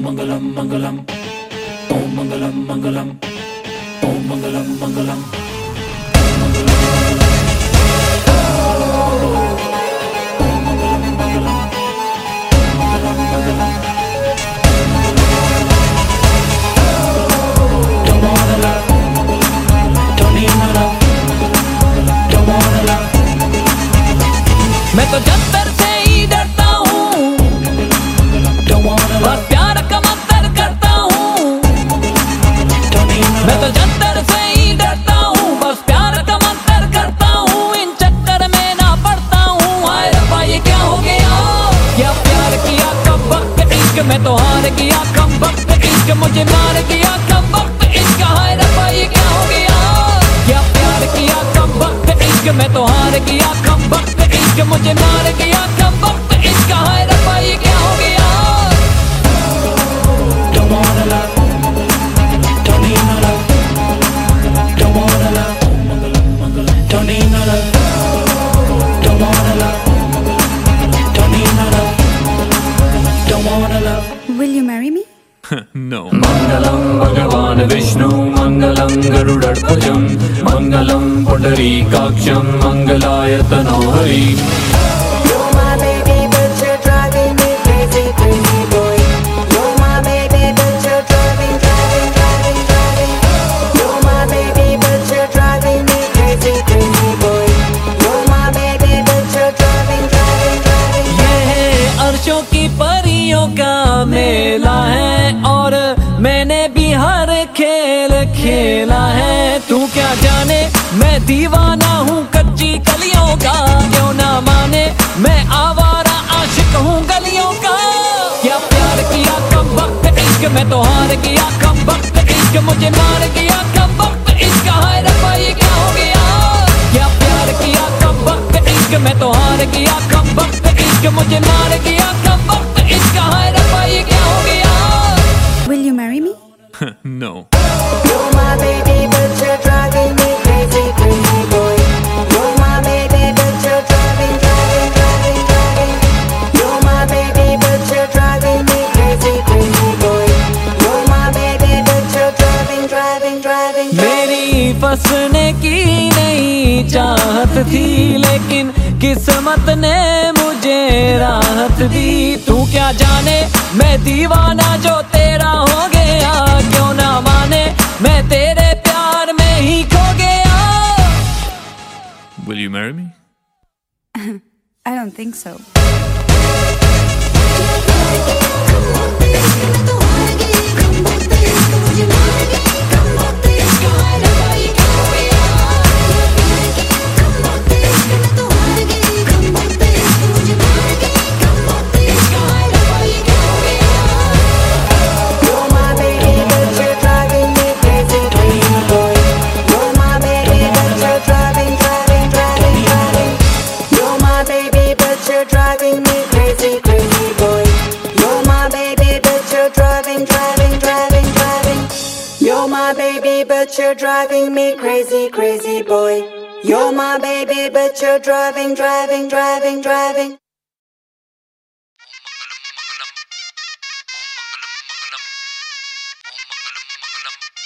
Mangalam Mangalam, Om Mangalam Mangalam, Om Mangalam Mangalam, Om Mangalam Mangalam, Mangalam Mangalam. Don't wanna love, don't need no love, don't wanna love। मैं तो जंतर से ही डरता हूँ, don't wanna बस love, प्यार का मंतर करता हूँ। don't need no मैं तो love, जंतर से ही डरता हूँ, बस प्यार का मंतर करता हूँ। इन चक्कर में ना पड़ता हूँ। हाय रब्बा ये क्या हो गया, क्या प्यार किया कब वक्त इश्क में तो हार गया कम वक्त इश्क मुझे मार गया कम वक्त इश्क। हाय रब्बा ये क्या हो गया, क्या प्यार किया कम वक्त इश्क में तो हार गया कम वक्त इश्क मुझे मार गया कम वक्त इश्क। हाय रब्बा ये क्या हो गया। don't wanna love, don't need no love, don't wanna love, don't need no love, don't wanna love, don't need no love, don't wanna love। Will you marry me? No. मंगलम भगवान विष्णु मंगलम गरुड़ध्वजं मंगलम पुंडरीकाक्षं मंगलाय तनोहरि। You're my baby, but you're driving me crazy, crazy boy. You're my baby, but you're driving, driving, driving, driving. You're my baby, but you're driving me crazy, crazy boy. You're my baby, but you're driving, driving, driving. ये है अर्शों की परियों का मेला है और मैंने भी हर खेल खेला है। तू क्या जाने मैं दीवाना हूँ कच्ची कलियों का, क्यों ना माने मैं आवारा आशिक हूँ गलियों का। क्या प्यार किया कम वक्त इश्क में तो हार गया कम वक्त इश्क मुझे मार गया कम वक्त इश्क। हाय रब्बा ये क्या हो गया, क्या प्यार किया कम वक्त इश्क में तो हार गया कम वक्त इश्क मुझे मार गया कम वक्त इश्क। हाय रब्बा ये क्या हो गया। Will you marry me? No. You're my baby, but you're driving me crazy, crazy boy. You're my baby, but you're driving, driving, driving, driving. You're my baby, but you're driving me crazy, crazy boy. You're my baby, but you're driving, driving, driving. मेरी फंसने की नहीं चाहत थी लेकिन किस्मत ने मुझे राहत दी। तू क्या जाने मैं दीवाना जो तेरा हो गया, क्यों ना माने मैं तेरे प्यार में ही खो गया। Will you marry me? I don't think so. You're my baby, but you're driving me crazy, crazy boy. You're my baby, but you're driving, driving, driving, driving. You're my baby, but you're driving me crazy, crazy boy. You're my baby, but you're driving, driving, driving, driving. You're my baby, but you're driving me crazy, crazy boy. You're my baby, but you're driving, driving, driving, driving. Om mangalam mangalam, om mangalam mangalam, om mangalam mangalam,